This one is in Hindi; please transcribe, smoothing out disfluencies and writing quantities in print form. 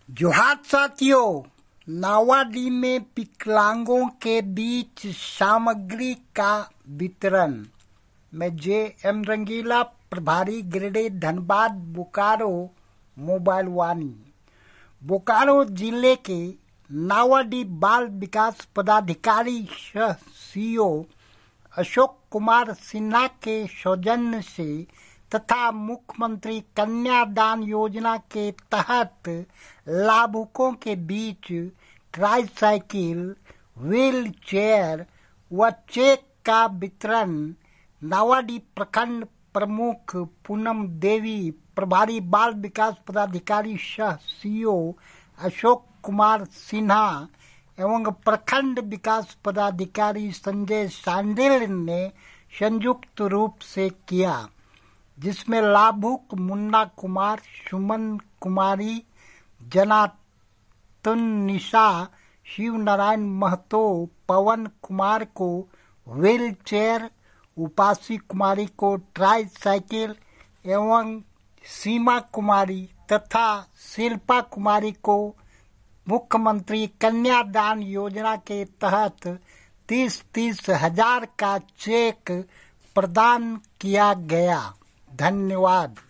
जोहार साथियों, नावाडी में विकलांगों के बीच सामग्री का वितरण। मैं जे.एम. रंगीला, प्रभारी गिरिडीह, धनबाद, बोकारो मोबाइल वाणी। बोकारो जिले के नावाडी बाल विकास पदाधिकारी सह सीओ अशोक कुमार सिन्हा के सौजन्य से तथा मुख्यमंत्री कन्यादान योजना के तहत लाभुकों के बीच ट्राईसाइकिल, व्हील चेयर व चेक का वितरण नावाडी प्रखंड प्रमुख पूनम देवी, प्रभारी बाल विकास पदाधिकारी सह सीओ अशोक कुमार सिन्हा एवं प्रखंड विकास पदाधिकारी संजय सांडिल ने संयुक्त रूप से किया, जिसमें लाभुक मुन्ना कुमार, सुमन कुमारी, जनातुन्निसा, शिव नारायण महतो, पवन कुमार को व्हील चेयर, उपासी कुमारी को ट्राईसाइकिल एवं सीमा कुमारी तथा शिल्पा कुमारी को मुख्यमंत्री कन्यादान योजना के तहत 30-30 हजार का चेक प्रदान किया गया। धन्यवाद।